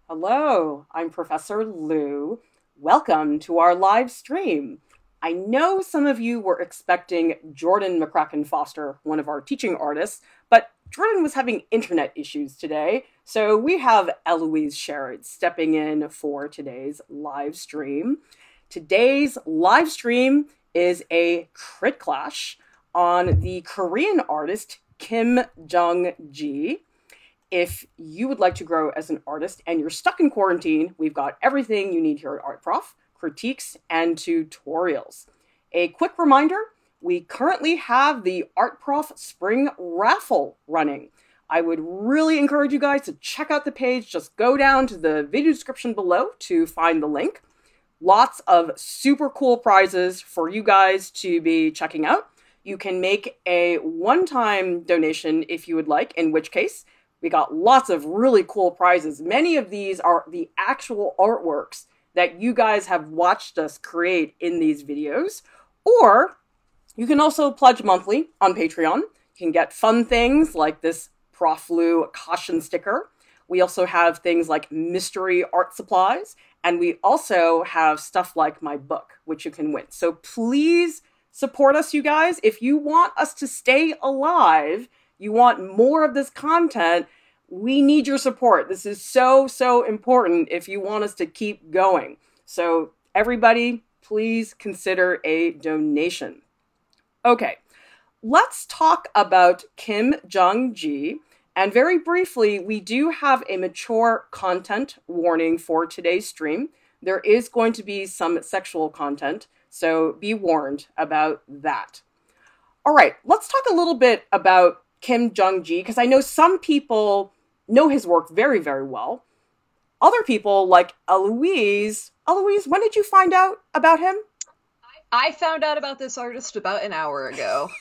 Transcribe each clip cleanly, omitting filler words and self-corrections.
Hello, I'm Professor Lou. Welcome to our live stream. I know some of you were expecting Jordan McCracken Foster, one of our teaching artists, but Jordan was having internet issues today, so we have Eloise Sherrod stepping in for today's live stream. Today's live stream is a crit clash on the Korean artist Kim Jung-gi. If you would like to grow as an artist and you're stuck in quarantine, we've got everything you need here at Art Prof, critiques and tutorials. A quick reminder, we currently have the Art Prof Spring Raffle running. I would really encourage you guys to check out the page. Just go down to the video description below to find the link. Lots of super cool prizes for you guys to be checking out. You can make a one-time donation if you would like, in which case, we got lots of really cool prizes. Many of these are the actual artworks that you guys have watched us create in these videos. Or you can also pledge monthly on Patreon. You can get fun things like this Prof. Lou caution sticker. We also have things like mystery art supplies. And we also have stuff like my book, which you can win. So please support us, you guys. If you want us to stay alive, you want more of this content, we need your support. This is so, so important if you want us to keep going. So everybody, please consider a donation. Okay, let's talk about Kim Jung-gi. And very briefly, we do have a mature content warning for today's stream. There is going to be some sexual content, so be warned about that. All right, let's talk a little bit about Kim Jung-gi, because I know some people know his work very, very well. Other people, like Eloise, when did you find out about him? I found out about this artist about an hour ago.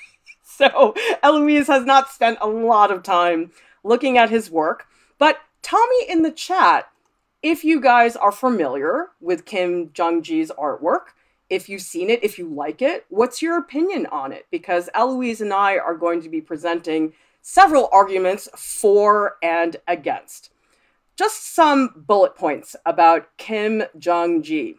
So Eloise has not spent a lot of time looking at his work, but tell me in the chat if you guys are familiar with Kim Jung-gi's artwork. If you've seen it, if you like it, what's your opinion on it? Because Eloise and I are going to be presenting several arguments for and against. Just some bullet points about Kim Jung-gi.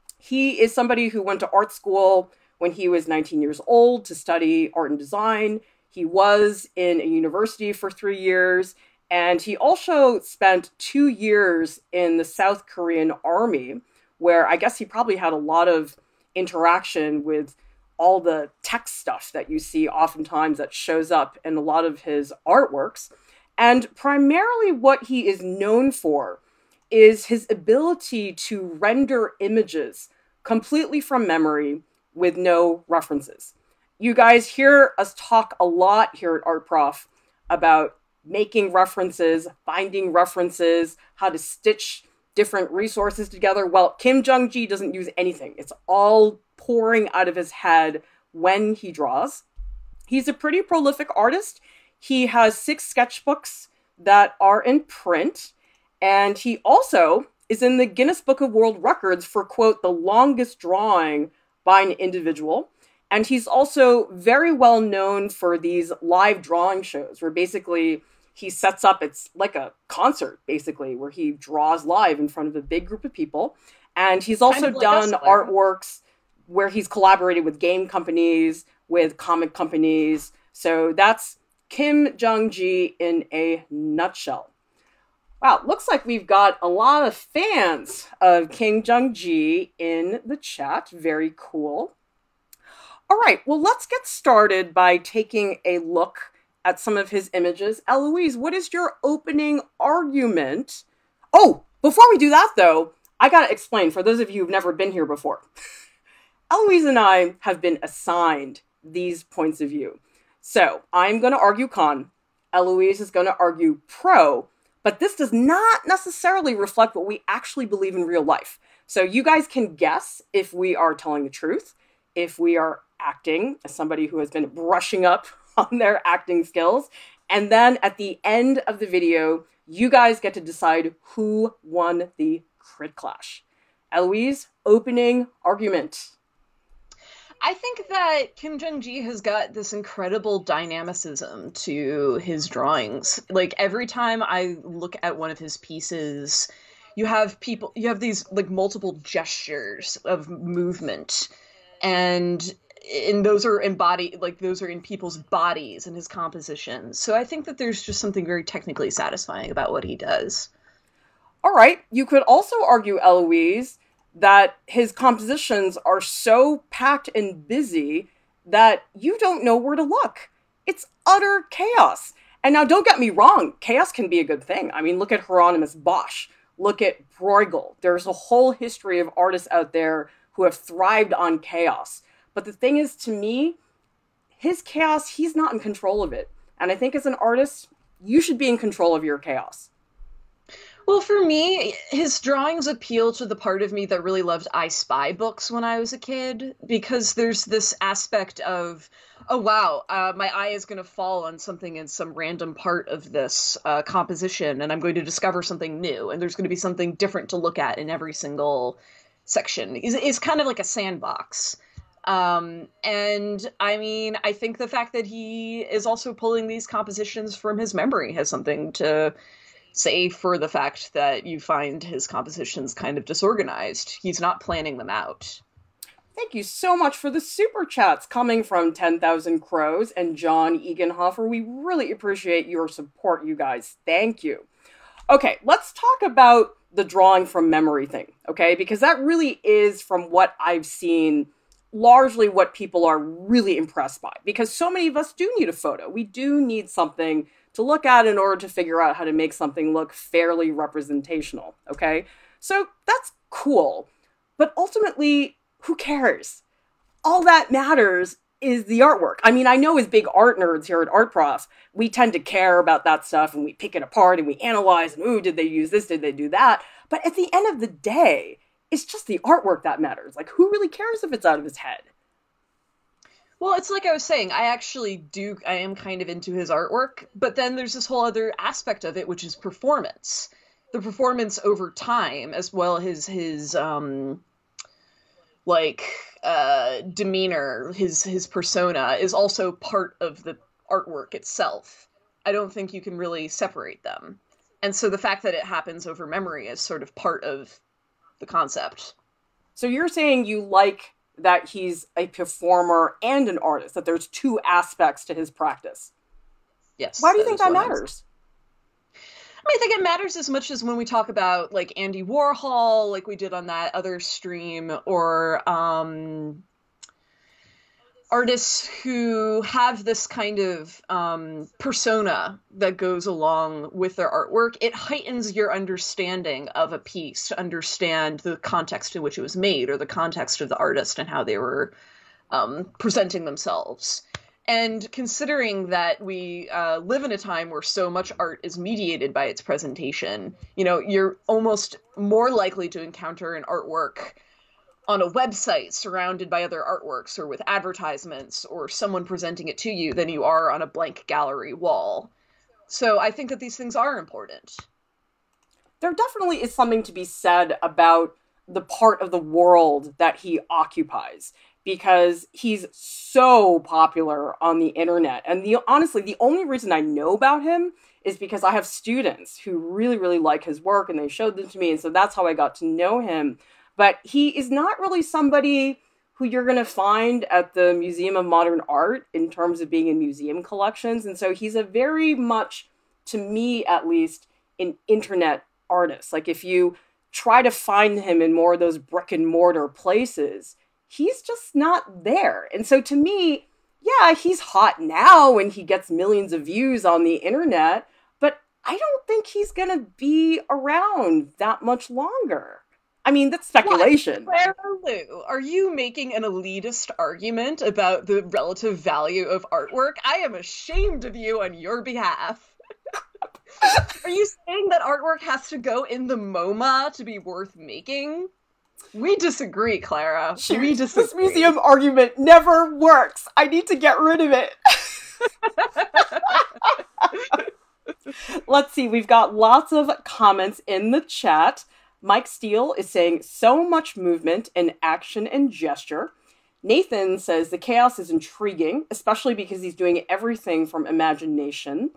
He is somebody who went to art school when he was 19 years old to study art and design. He was in a university for 3 years, and he also spent 2 years in the South Korean army, where I guess he probably had a lot of interaction with all the tech stuff that you see oftentimes that shows up in a lot of his artworks. And primarily what he is known for is his ability to render images completely from memory with no references. You guys hear us talk a lot here at Art Prof about making references, finding references, how to stitch different resources together. Well, Kim Jung-gi doesn't use anything. It's all pouring out of his head when he draws. He's a pretty prolific artist. He has 6 sketchbooks that are in print, and he also is in the Guinness Book of World Records for, quote, the longest drawing by an individual. And he's also very well known for these live drawing shows where basically he sets up, it's like a concert, basically, where he draws live in front of a big group of people. And he's also Kind of like done us, Claire. artworks where he's collaborated with game companies, with comic companies. So that's Kim Jung-gi in a nutshell. Wow, looks like we've got a lot of fans of Kim Jung-gi in the chat. Very cool. All right, well, let's get started by taking a look at some of his images. Eloise, what is your opening argument? Oh, before we do that, though, I gotta explain for those of you who've never been here before. Eloise and I have been assigned these points of view. So I'm going to argue con. Eloise is going to argue pro. But this does not necessarily reflect what we actually believe in real life. So you guys can guess if we are telling the truth, if we are acting as somebody who has been brushing up on their acting skills. And then at the end of the video, you guys get to decide who won the crit clash. Eloise, opening argument. I think that Kim Jung-gi has got this incredible dynamicism to his drawings. Like, every time I look at one of his pieces, you have people, you have these like multiple gestures of movement, and those are embodied, like those are in people's bodies and his compositions. So I think that there's just something very technically satisfying about what he does. All right, you could also argue, Eloise, that his compositions are so packed and busy that you don't know where to look. It's utter chaos. And now, don't get me wrong, chaos can be a good thing. I mean, look at Hieronymus Bosch. Look at Bruegel. There's a whole history of artists out there who have thrived on chaos. But the thing is, to me, his chaos, he's not in control of it. And I think as an artist, you should be in control of your chaos. Well, for me, his drawings appeal to the part of me that really loved I Spy books when I was a kid, because there's this aspect of, oh wow, my eye is going to fall on something in some random part of this composition, and I'm going to discover something new, and there's going to be something different to look at in every single section. It's kind of like a sandbox. And I mean, I think the fact that he is also pulling these compositions from his memory has something to say for the fact that you find his compositions kind of disorganized. He's not planning them out. Thank you so much for the super chats coming from 10,000 Crows and John Egenhofer. We really appreciate your support, you guys. Thank you. Okay, let's talk about the drawing from memory thing, okay? Because that really is, from what I've seen, largely what people are really impressed by. Because so many of us do need a photo. We do need something to look at in order to figure out how to make something look fairly representational, okay? So that's cool. But ultimately, who cares? All that matters is the artwork. I mean, I know as big art nerds here at Art Prof, we tend to care about that stuff and we pick it apart and we analyze and, ooh, did they use this? Did they do that? But at the end of the day, it's just the artwork that matters. Like, who really cares if it's out of his head? Well, it's like I was saying, I am kind of into his artwork, but then there's this whole other aspect of it, which is performance. The performance over time, as well as his demeanor, his persona, is also part of the artwork itself. I don't think you can really separate them. And so the fact that it happens over memory is sort of part of the concept. So you're saying you like that he's a performer and an artist, that there's two aspects to his practice. Yes. Why do you think that matters? I think it matters as much as when we talk about like Andy Warhol, like we did on that other stream, or artists who have this kind of persona that goes along with their artwork. It heightens your understanding of a piece to understand the context in which it was made, or the context of the artist and how they were presenting themselves. And considering that we live in a time where so much art is mediated by its presentation, you know, you're almost more likely to encounter an artwork on a website surrounded by other artworks, or with advertisements, or someone presenting it to you, than you are on a blank gallery wall. So I think that these things are important. There definitely is something to be said about the part of the world that he occupies, because he's so popular on the internet. And honestly, the only reason I know about him is because I have students who really, really like his work, and they showed them to me, and so that's how I got to know him. But he is not really somebody who you're going to find at the Museum of Modern Art in terms of being in museum collections. And so he's a very much, to me at least, an internet artist. Like, if you try to find him in more of those brick and mortar places, he's just not there. And so to me, yeah, he's hot now and he gets millions of views on the internet, but I don't think he's going to be around that much longer. I mean, that's speculation. Clara Lou, are you making an elitist argument about the relative value of artwork? I am ashamed of you on your behalf. Are you saying that artwork has to go in the MoMA to be worth making? We disagree, Clara. We disagree. This museum argument never works. I need to get rid of it. Let's see. We've got lots of comments in the chat. Mike Steele is saying, so much movement and action and gesture. Nathan says the chaos is intriguing, especially because he's doing everything from imagination.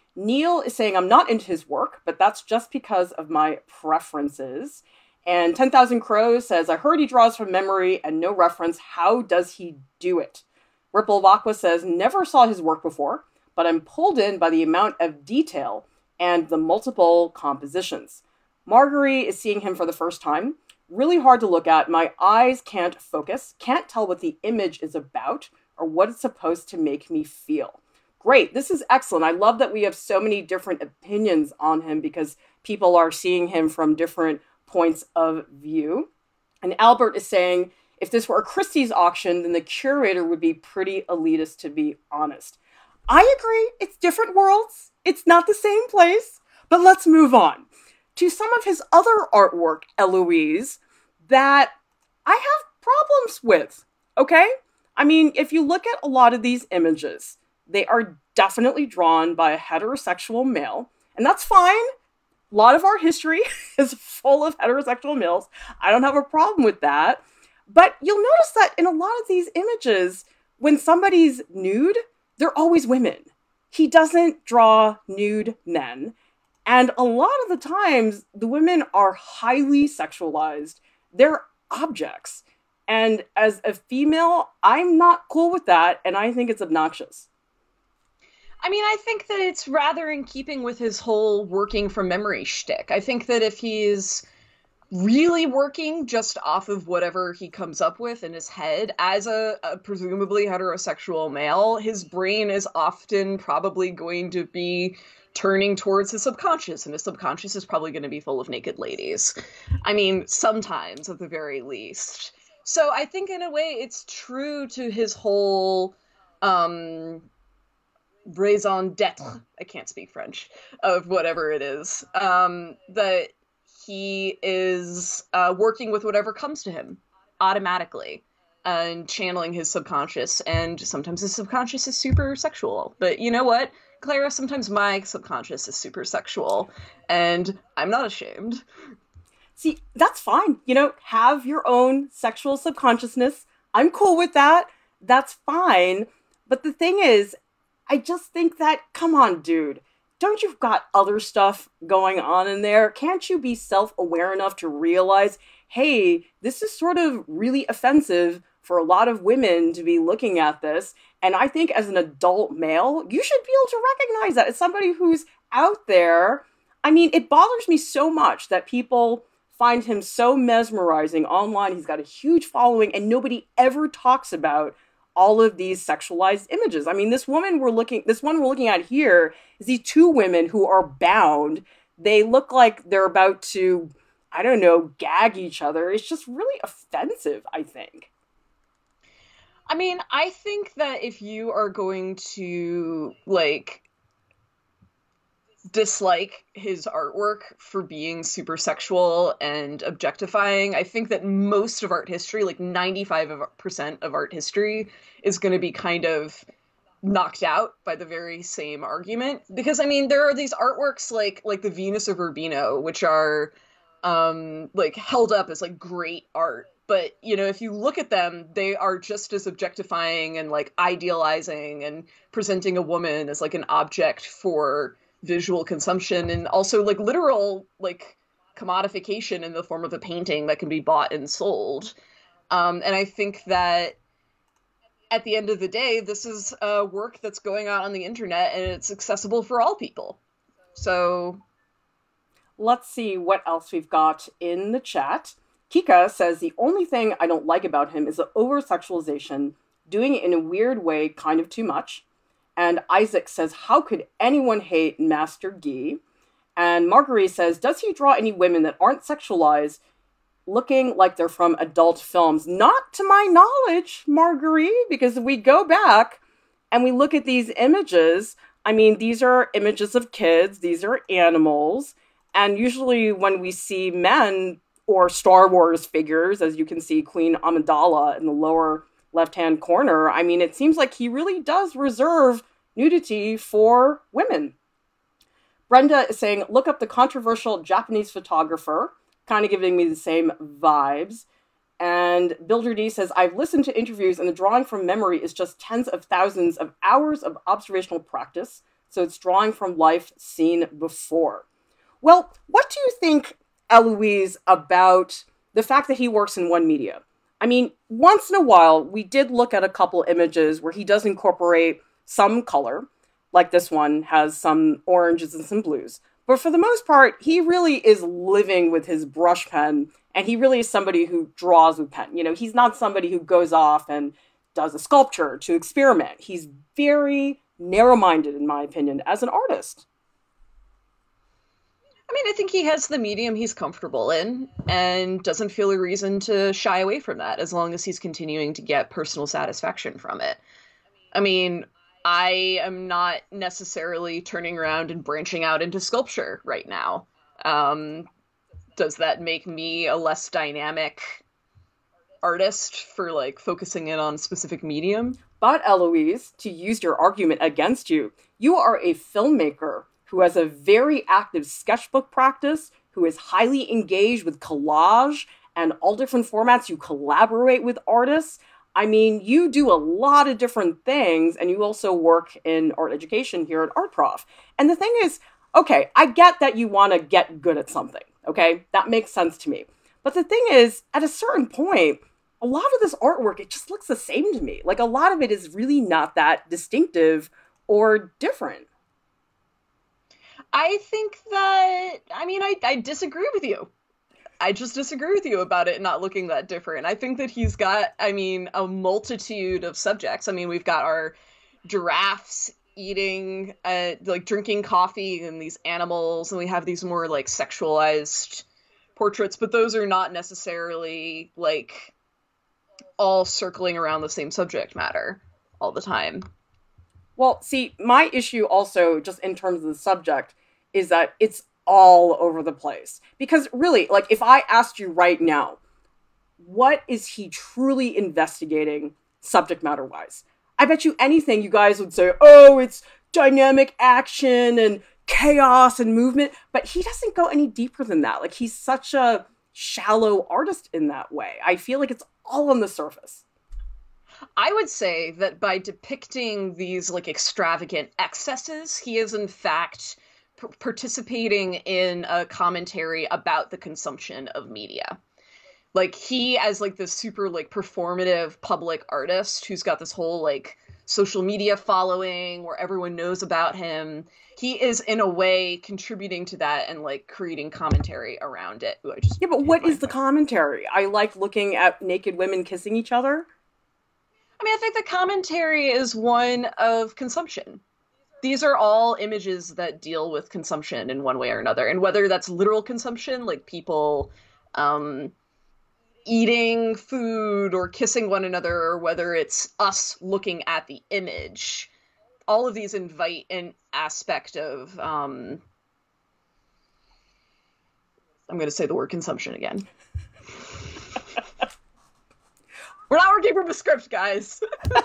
Neil is saying, I'm not into his work, but that's just because of my preferences. And 10,000 Crows says, I heard he draws from memory and no reference. How does he do it? Ripple of Aqua says, never saw his work before, but I'm pulled in by the amount of detail and the multiple compositions. Marguerite is seeing him for the first time. Really hard to look at. My eyes can't focus, can't tell what the image is about or what it's supposed to make me feel. Great. This is excellent. I love that we have so many different opinions on him because people are seeing him from different points of view. And Albert is saying, if this were a Christie's auction, then the curator would be pretty elitist, to be honest. I agree. It's different worlds. It's not the same place. But let's move on to some of his other artwork, Eloise, that I have problems with, okay? I mean, if you look at a lot of these images, they are definitely drawn by a heterosexual male, and that's fine. A lot of our history is full of heterosexual males. I don't have a problem with that. But you'll notice that in a lot of these images, when somebody's nude, they're always women. He doesn't draw nude men. And a lot of the times, the women are highly sexualized. They're objects. And as a female, I'm not cool with that, and I think it's obnoxious. I mean, I think that it's rather in keeping with his whole working from memory shtick. I think that if he's really working just off of whatever he comes up with in his head as a presumably heterosexual male, his brain is often probably going to be turning towards his subconscious, and his subconscious is probably going to be full of naked ladies. I mean, sometimes at the very least. So I think in a way it's true to his whole raison d'etre, I can't speak French, of whatever it is, that he is working with whatever comes to him automatically and channeling his subconscious. And sometimes his subconscious is super sexual. But you know what, Clara, sometimes my subconscious is super sexual, and I'm not ashamed. See, that's fine. You know, have your own sexual subconsciousness. I'm cool with that. That's fine. But the thing is, I just think that, come on, dude. Don't you've got other stuff going on in there? Can't you be self-aware enough to realize, hey, this is sort of really offensive for a lot of women to be looking at this. And I think as an adult male, you should be able to recognize that as somebody who's out there. I mean, it bothers me so much that people find him so mesmerizing online. He's got a huge following and nobody ever talks about all of these sexualized images. I mean, this one we're looking at here is these two women who are bound. They look like they're about to, I don't know, gag each other. It's just really offensive, I think. I mean, I think that if you are going to, like, dislike his artwork for being super sexual and objectifying, I think that most of art history, like 95% of art history, is going to be kind of knocked out by the very same argument. Because, I mean, there are these artworks like the Venus of Urbino, which are like held up as like great art. But, you know, if you look at them, they are just as objectifying and like idealizing and presenting a woman as like an object for visual consumption, and also like literal like commodification in the form of a painting that can be bought and sold. And I think that at the end of the day, this is a work that's going on the internet and it's accessible for all people. So let's see what else we've got in the chat. Kika says, the only thing I don't like about him is the over-sexualization, doing it in a weird way, kind of too much. And Isaac says, how could anyone hate Master Guy? And Marguerite says, does he draw any women that aren't sexualized, looking like they're from adult films? Not to my knowledge, Marguerite, because if we go back and we look at these images, I mean, these are images of kids, these are animals, and usually when we see men or Star Wars figures, as you can see Queen Amidala in the lower left-hand corner, I mean, it seems like he really does reserve nudity for women. Brenda is saying, look up the controversial Japanese photographer, kind of giving me the same vibes. And Builder D says, I've listened to interviews and the drawing from memory is just tens of thousands of hours of observational practice. So it's drawing from life seen before. Well, what do you think, Eloise, about the fact that he works in one media? I mean, once in a while, we did look at a couple images where he does incorporate some color, like this one has some oranges and some blues. But for the most part, he really is living with his brush pen, and he really is somebody who draws with pen. You know, he's not somebody who goes off and does a sculpture to experiment. He's very narrow minded, in my opinion, as an artist. I mean, I think he has the medium he's comfortable in and doesn't feel a reason to shy away from that as long as he's continuing to get personal satisfaction from it. I mean, I am not necessarily turning around and branching out into sculpture right now. Um, does that make me a less dynamic artist for like focusing in on a specific medium? But, Eloise, to use your argument against you, you are a filmmaker who has a very active sketchbook practice, who is highly engaged with collage and all different formats. You collaborate with artists. I mean, you do a lot of different things, and you also work in art education here at Art Prof. And the thing is, okay, I get that you want to get good at something, okay? That makes sense to me. But the thing is, at a certain point, a lot of this artwork, it just looks the same to me. Like, a lot of it is really not that distinctive or different. I think that, I mean, I disagree with you. I just disagree with you about it not looking that different. I think that he's got, I mean, a multitude of subjects. I mean, we've got our giraffes eating, like drinking coffee and these animals, and we have these more like sexualized portraits, but those are not necessarily like all circling around the same subject matter all the time. Well, see, my issue also, just in terms of the subject, is that it's all over the place. Because really, like, if I asked you right now, what is he truly investigating subject matter wise? I bet you anything you guys would say, oh, it's dynamic action and chaos and movement. But he doesn't go any deeper than that. Like, he's such a shallow artist in that way. I feel like it's all on the surface. I would say that by depicting these like extravagant excesses, he is in fact participating in a commentary about the consumption of media. Like he as like this super like performative public artist who's got this whole like social media following where everyone knows about him. He is in a way contributing to that and like creating commentary around it. Ooh, yeah, but what is the commentary? I like looking at naked women kissing each other. I mean, I think the commentary is one of consumption. These are all images that deal with consumption in one way or another. And whether that's literal consumption, like people eating food or kissing one another, or whether it's us looking at the image, all of these invite an aspect of, I'm going to say the word consumption again. We're not working from a script, guys.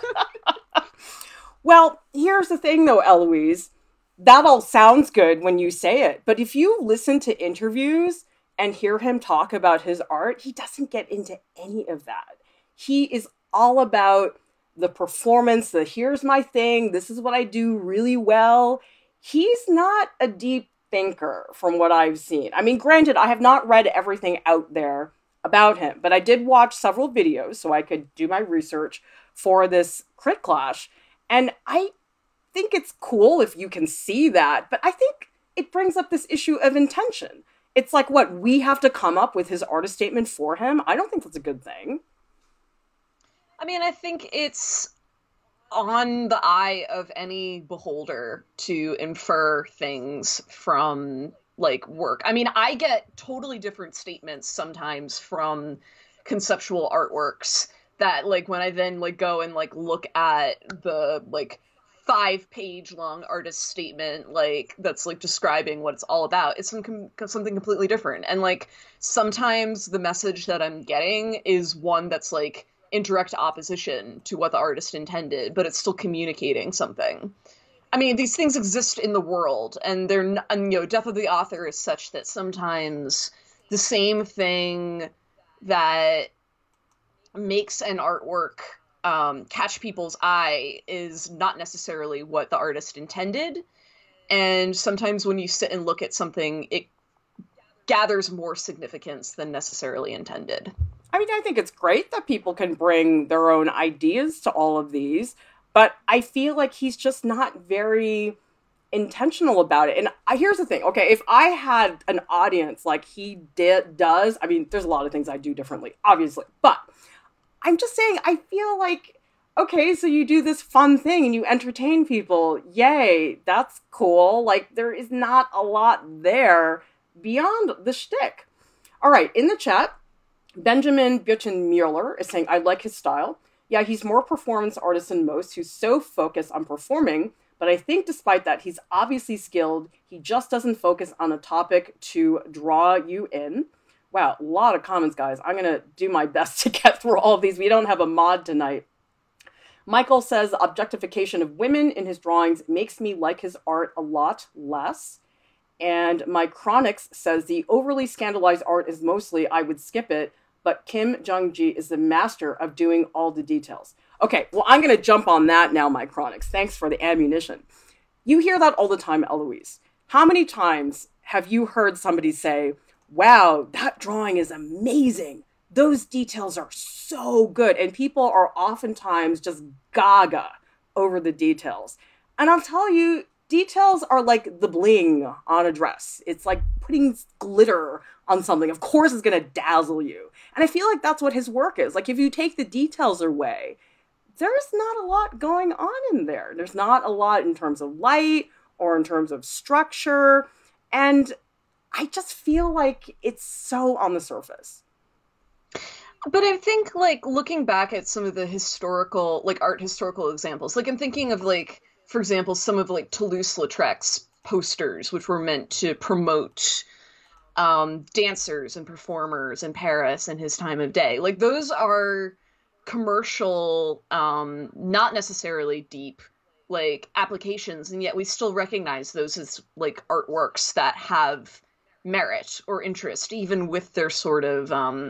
Well, here's the thing, though, Eloise. That all sounds good when you say it. But if you listen to interviews and hear him talk about his art, he doesn't get into any of that. He is all about the performance, the here's my thing, this is what I do really well. He's not a deep thinker from what I've seen. I mean, granted, I have not read everything out there about him, but I did watch several videos so I could do my research for this Crit Clash. And I think it's cool if you can see that, but I think it brings up this issue of intention. It's like, what, we have to come up with his artist statement for him? I don't think that's a good thing. I mean, I think it's on the eye of any beholder to infer things from like work. I mean, I get totally different statements sometimes from conceptual artworks that like when I then like go and like look at the like 5-page long artist statement like that's like describing what it's all about, it's something completely different. And like sometimes the message that I'm getting is one that's like in direct opposition to what the artist intended, but it's still communicating something. I mean, these things exist in the world, and they're, and, you know, Death of the Author is such that sometimes the same thing that makes an artwork catch people's eye is not necessarily what the artist intended. And sometimes when you sit and look at something, it gathers more significance than necessarily intended. I mean, I think it's great that people can bring their own ideas to all of these, but I feel like he's just not very intentional about it. And here's the thing. Okay, if I had an audience like he does, I mean, there's a lot of things I do differently, obviously, but I'm just saying, I feel like, okay, so you do this fun thing and you entertain people. Yay, that's cool. Like, there is not a lot there beyond the shtick. All right, in the chat, Benjamin Button-Mueller is saying, I like his style. Yeah, he's more performance artist than most, who's so focused on performing, but I think despite that, he's obviously skilled. He just doesn't focus on a topic to draw you in. Wow, a lot of comments, guys. I'm going to do my best to get through all of these. We don't have a mod tonight. Michael says, objectification of women in his drawings makes me like his art a lot less. And my Chronix says, the overly scandalized art is mostly, I would skip it, but Kim Jung-ji is the master of doing all the details. Okay, well, I'm going to jump on that now, my Chronix. Thanks for the ammunition. You hear that all the time, Eloise. How many times have you heard somebody say, wow, that drawing is amazing. Those details are so good. And people are oftentimes just gaga over the details. And I'll tell you, details are like the bling on a dress. It's like putting glitter on something. Of course, it's going to dazzle you. And I feel like that's what his work is. Like, if you take the details away, there's not a lot going on in there. There's not a lot in terms of light or in terms of structure. And I just feel like it's so on the surface. But I think, like, looking back at some of the historical, like, art historical examples, like, I'm thinking of, like, for example, some of, like, Toulouse-Lautrec's posters, which were meant to promote dancers and performers in Paris in his time of day. Like, those are commercial, not necessarily deep, like, applications, and yet we still recognize those as, like, artworks that have merit or interest, even with their sort of,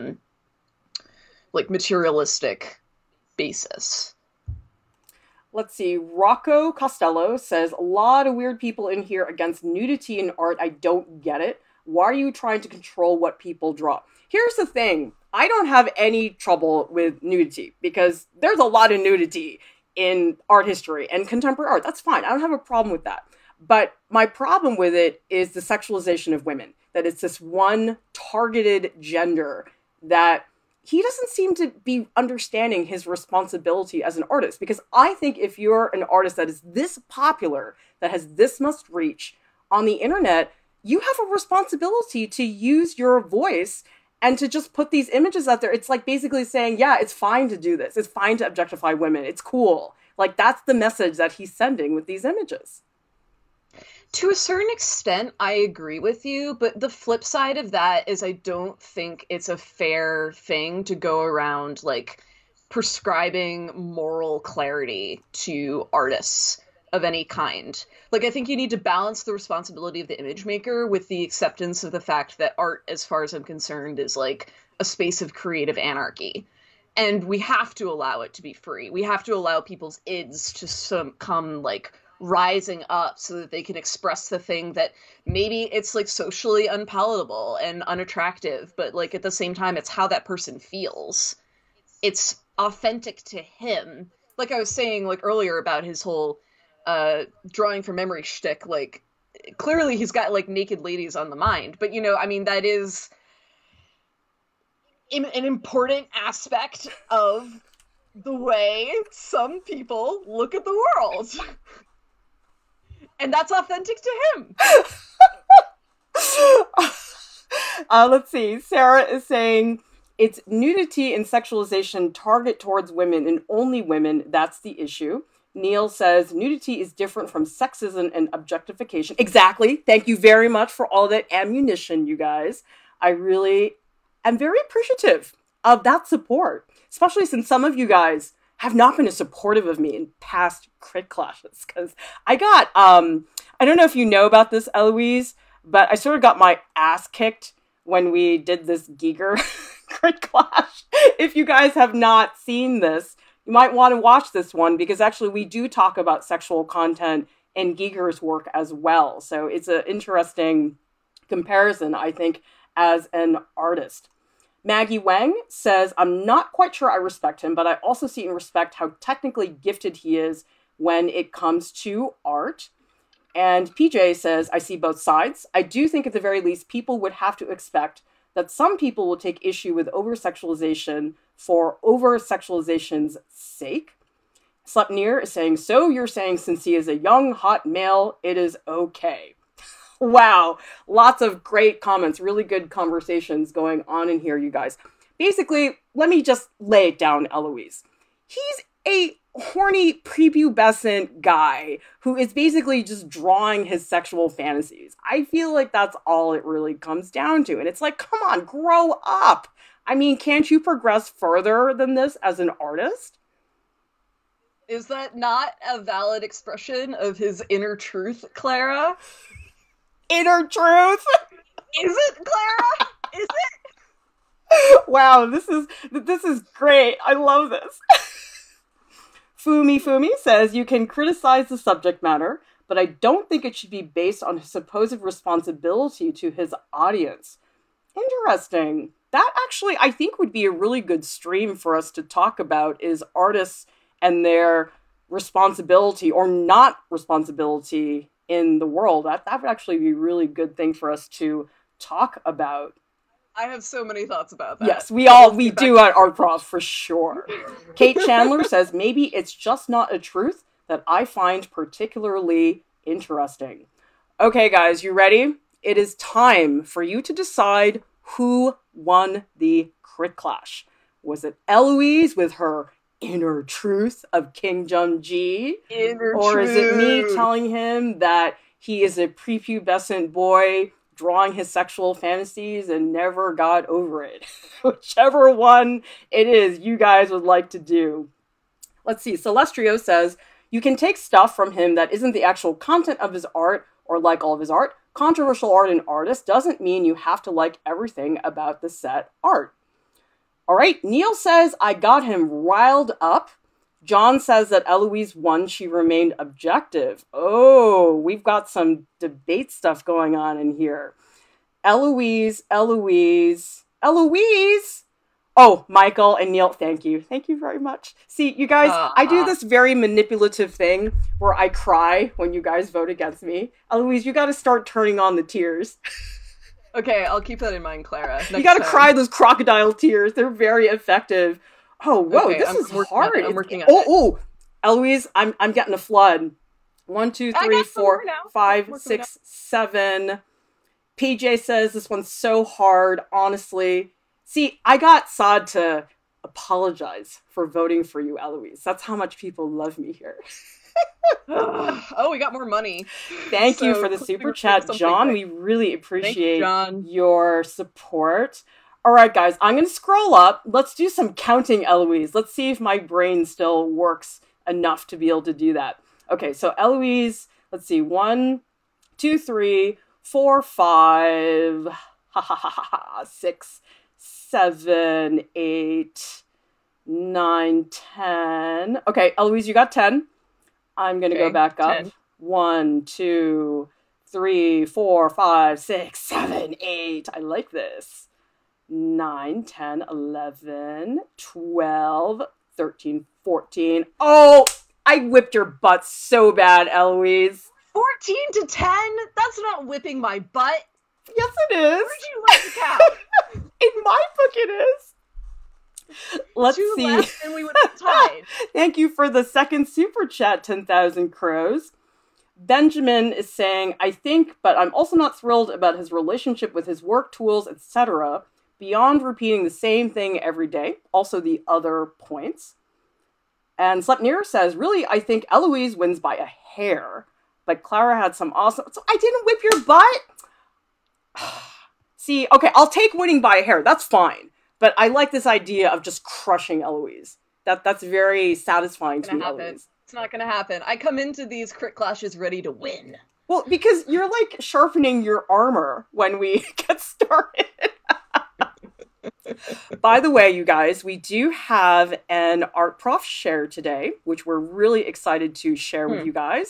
like, materialistic basis. Let's see. Rocco Costello says, a lot of weird people in here against nudity in art. I don't get it. Why are you trying to control what people draw? Here's the thing. I don't have any trouble with nudity because there's a lot of nudity in art history and contemporary art. That's fine. I don't have a problem with that. But my problem with it is the sexualization of women, that it's this one targeted gender that he doesn't seem to be understanding his responsibility as an artist. Because I think if you're an artist that is this popular, that has this much reach on the internet, you have a responsibility to use your voice and to just put these images out there. It's like basically saying, yeah, it's fine to do this. It's fine to objectify women. It's cool. Like, that's the message that he's sending with these images. To a certain extent, I agree with you, but the flip side of that is I don't think it's a fair thing to go around, like, prescribing moral clarity to artists of any kind. Like, I think you need to balance the responsibility of the image maker with the acceptance of the fact that art, as far as I'm concerned, is, like, a space of creative anarchy. And we have to allow it to be free. We have to allow people's ids to come, like, rising up so that they can express the thing that maybe it's, like, socially unpalatable and unattractive, but, like, at the same time, it's how that person feels. It's authentic to him. Like I was saying, like, earlier about his whole drawing from memory shtick, like, clearly he's got, like, naked ladies on the mind, but, you know, I mean, that is an important aspect of the way some people look at the world. And that's authentic to him. Let's see. Sarah is saying, it's nudity and sexualization target towards women and only women. That's the issue. Neil says, nudity is different from sexism and objectification. Exactly. Thank you very much for all that ammunition, you guys. I really am very appreciative of that support, especially since some of you guys have not been as supportive of me in past crit clashes. Because I got, I don't know if you know about this, Eloise, but I sort of got my ass kicked when we did this Giger crit clash. If you guys have not seen this, you might want to watch this one, because actually we do talk about sexual content in Giger's work as well. So it's an interesting comparison, I think, as an artist. Maggie Wang says, I'm not quite sure I respect him, but I also see and respect how technically gifted he is when it comes to art. And PJ says, I see both sides. I do think at the very least, people would have to expect that some people will take issue with over-sexualization for over-sexualization's sake. Slepnir is saying, so you're saying since he is a young, hot male, it is okay. Wow, lots of great comments, really good conversations going on in here, you guys. Basically, let me just lay it down, Eloise. He's a horny, prepubescent guy who is basically just drawing his sexual fantasies. I feel like that's all it really comes down to. And it's like, come on, grow up. I mean, can't you progress further than this as an artist? Is that not a valid expression of his inner truth, Clara? Inner truth? Is it, Clara? Is it? Wow, this is great. I love this. Fumi says, you can criticize the subject matter, but I don't think it should be based on his supposed responsibility to his audience. Interesting. That actually, I think, would be a really good stream for us to talk about, is artists and their responsibility or not responsibility in the world. That would actually be a really good thing for us to talk about. I have so many thoughts about that. Yes, we do at Art Prof for sure. Kate Chandler says, maybe it's just not a truth that I find particularly interesting. Okay, guys, you ready? It is time for you to decide who won the Crit Clash. Was it Eloise with her inner truth of King Jung-ji? Or is it me telling him that he is a prepubescent boy drawing his sexual fantasies and never got over it? Whichever one it is you guys would like to do. Let's see. Celestrio says, you can take stuff from him that isn't the actual content of his art or like all of his art. Controversial art and artist doesn't mean you have to like everything about the set art. All right, Neil says, I got him riled up. John says that Eloise won, she remained objective. Oh, we've got some debate stuff going on in here. Eloise. Oh, Michael and Neil, thank you. Thank you very much. See, you guys, I do this very manipulative thing where I cry when you guys vote against me. Eloise, you got to start turning on the tears. Okay, I'll keep that in mind, Clara. You gotta cry those crocodile tears. They're very effective. Oh, whoa, okay, this is hard. I'm working on it. Oh, Eloise, I'm getting a flood. 1, 2, 3, 4, 5, 6, 7. PJ says this one's so hard, honestly. See, I got Saad to apologize for voting for you, Eloise. That's how much people love me here. Oh, we got more money. Thank you for the super chat, John. We really appreciate your support. All right, guys, I'm going to scroll up. Let's do some counting, Eloise. Let's see if my brain still works enough to be able to do that. Okay, so Eloise, let's see. 1, 2, 3, 4, 5, 6, 7, 8, 9, 10. Okay, Eloise, you got 10. I'm going to go back up. 10. 1, 2, 3, 4, 5, 6, 7, 8. I like this. 9, 10, 11, 12, 13, 14. Oh, I whipped your butt so bad, Eloise. 14 to 10? That's not whipping my butt. Yes, it is. Where'd you like to count? In my book, it is. Let's Two see. left and we would have tied. Thank you for the second super chat, 10,000 Crows. Benjamin is saying, I think, but I'm also not thrilled about his relationship with his work tools, etc. Beyond repeating the same thing every day. Also the other points. And Slepnir says, really, I think Eloise wins by a hair. But Clara had some awesome... So I didn't whip your butt? See, okay, I'll take winning by a hair. That's fine. But I like this idea of just crushing Eloise. That's very satisfying to me, Eloise. It's not gonna happen. I come into these crit clashes ready to win. Well, because you're like sharpening your armor when we get started. By the way, you guys, we do have an Art Prof share today, which we're really excited to share with you guys.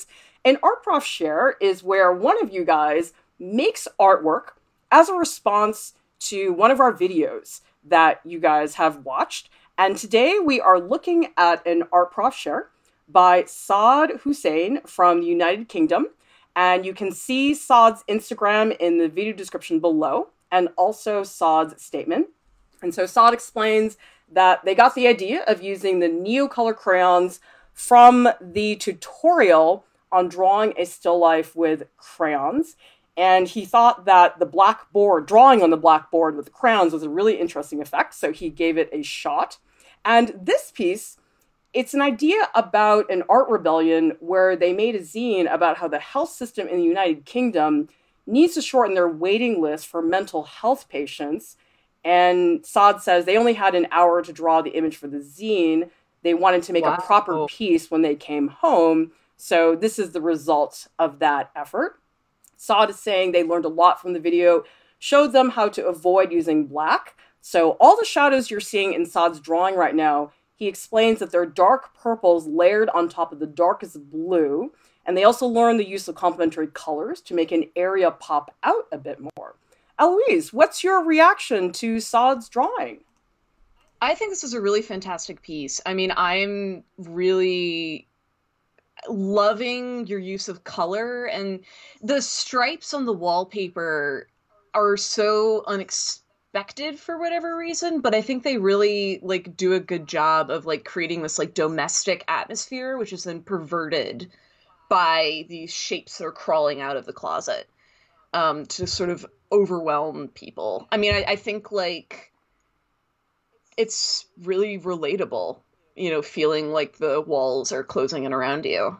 An Art Prof Share is where one of you guys makes artwork as a response to one of our videos that you guys have watched. And today we are looking at an Art Prof Share by Saad Hussein from the United Kingdom. And you can see Saad's Instagram in the video description below, and also Saad's statement. And so Saad explains that they got the idea of using the Neocolor crayons from the tutorial on drawing a still life with crayons. And he thought that the blackboard, drawing on the blackboard with the crayons was a really interesting effect, so he gave it a shot. And this piece, it's an idea about an art rebellion where they made a zine about how the health system in the United Kingdom needs to shorten their waiting list for mental health patients. And Saad says they only had an hour to draw the image for the zine. They wanted to make a proper piece when they came home. So this is the result of that effort. Saad is saying they learned a lot from the video, showed them how to avoid using black. So all the shadows you're seeing in Saad's drawing right now, he explains that they're dark purples layered on top of the darkest blue. And they also learn the use of complementary colors to make an area pop out a bit more. Eloise, what's your reaction to Saad's drawing? I think this is a really fantastic piece. I mean, I'm really loving your use of color, and the stripes on the wallpaper are so unexpected for whatever reason, but I think they really like do a good job of like creating this like domestic atmosphere, which is then perverted by these shapes that are crawling out of the closet to sort of overwhelm people. I mean, I think like it's really relatable, you know, feeling like the walls are closing in around you.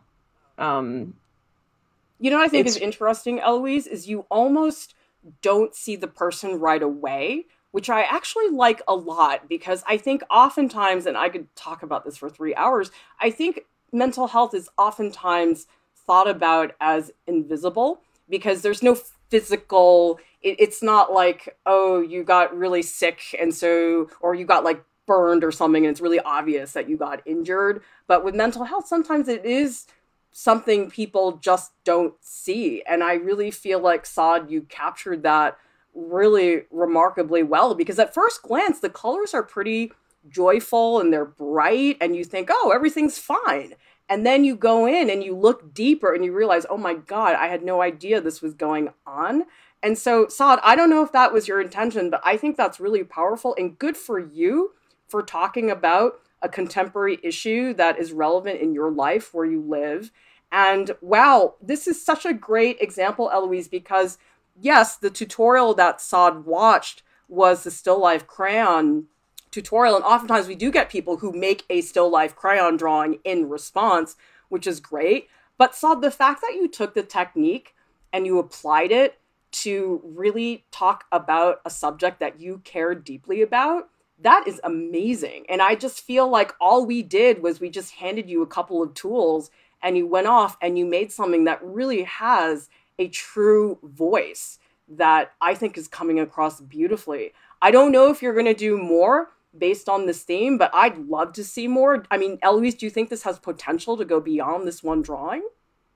You know what I think is interesting, Eloise, is you almost don't see the person right away, which I actually like a lot, because I think oftentimes, and I could talk about this for 3 hours, I think mental health is oftentimes thought about as invisible because there's no physical, it's not like, oh, you got really sick and so, or you got like burned or something and it's really obvious that you got injured. But with mental health, sometimes it is something people just don't see. And I really feel like, Saad, you captured that really remarkably well, because at first glance, the colors are pretty joyful and they're bright and you think, oh, everything's fine. And then you go in and you look deeper and you realize, oh my God, I had no idea this was going on. And so, Saad, I don't know if that was your intention, but I think that's really powerful and good for you for talking about a contemporary issue that is relevant in your life where you live. And wow, this is such a great example, Eloise, because yes, the tutorial that Saad watched was the still life crayon tutorial. And oftentimes we do get people who make a still life crayon drawing in response, which is great. But Saad, the fact that you took the technique and you applied it to really talk about a subject that you care deeply about, that is amazing. And I just feel like all we did was we just handed you a couple of tools and you went off and you made something that really has a true voice that I think is coming across beautifully. I don't know if you're going to do more based on this theme, but I'd love to see more. I mean, Eloise, do you think this has potential to go beyond this one drawing?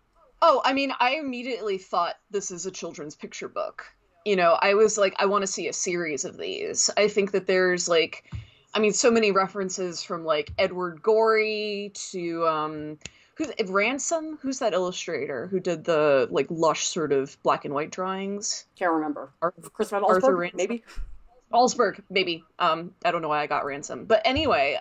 Oh, I mean, I immediately thought this is a children's picture book. You know, I was like, I want to see a series of these. I think that there's like, I mean, so many references from like Edward Gorey to who's Ransom? Who's that illustrator who did the like lush sort of black and white drawings? Can't remember. Chris Van Arthur Allsburg, Ransom? maybe? Allsburg, maybe. I don't know why I got Ransom. But anyway,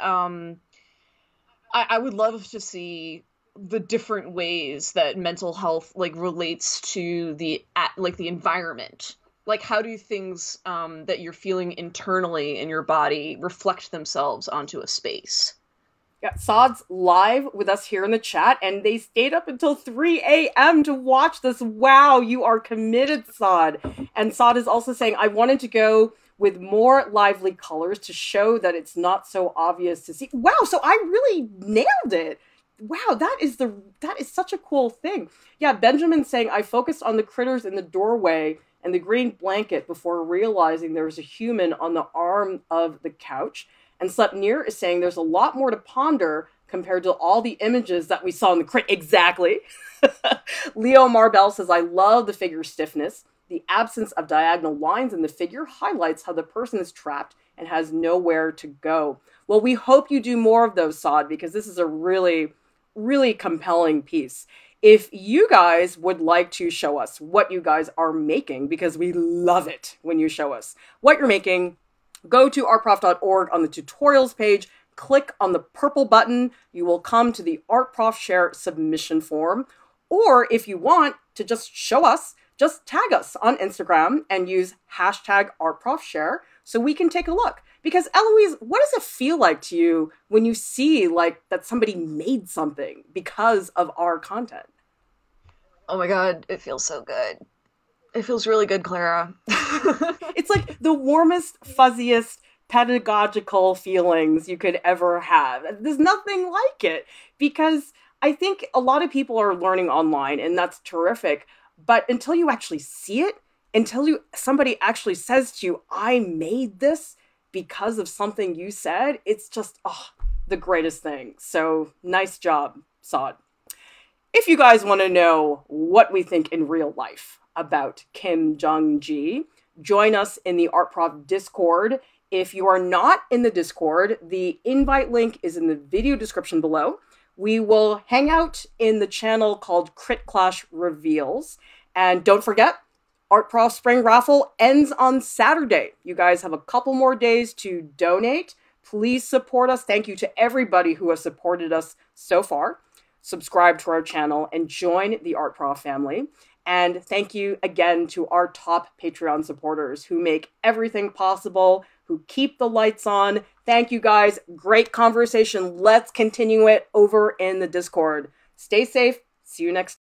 I would love to see the different ways that mental health like relates to the environment. Like, how do things that you're feeling internally in your body reflect themselves onto a space? Yeah, Saad's live with us here in the chat, and they stayed up until 3 a.m. to watch this. Wow, you are committed, Saad. And Saad is also saying, I wanted to go with more lively colors to show that it's not so obvious to see. Wow, so I really nailed it. Wow, that is such a cool thing. Yeah, Benjamin saying, I focused on the critters in the doorway and the green blanket before realizing there was a human on the arm of the couch. And Slepnir is saying there's a lot more to ponder compared to all the images that we saw in the crit. Exactly. Leo Marbell says, I love the figure stiffness. The absence of diagonal lines in the figure highlights how the person is trapped and has nowhere to go. Well, we hope you do more of those, Saad, because this is a really, really compelling piece. If you guys would like to show us what you guys are making, because we love it when you show us what you're making, go to artprof.org on the tutorials page, click on the purple button. You will come to the ArtProf Share submission form. Or if you want to just show us, just tag us on Instagram and use hashtag ArtProfShare so we can take a look. Because Eloise, what does it feel like to you when you see like that somebody made something because of our content? Oh my God, it feels so good. It feels really good, Clara. It's like the warmest, fuzziest, pedagogical feelings you could ever have. There's nothing like it, because I think a lot of people are learning online, and that's terrific. But until you actually see it, somebody actually says to you, I made this because of something you said, it's just the greatest thing. So nice job, Saad. If you guys want to know what we think in real life about Kim Jung-gi, join us in the ArtProf Discord. If you are not in the Discord, the invite link is in the video description below. We will hang out in the channel called Crit Clash Reveals. And don't forget, ArtProf Spring Raffle ends on Saturday. You guys have a couple more days to donate. Please support us. Thank you to everybody who has supported us so far. Subscribe to our channel and join the ArtProf family. And thank you again to our top Patreon supporters who make everything possible, who keep the lights on. Thank you guys. Great conversation. Let's continue it over in the Discord. Stay safe. See you next time.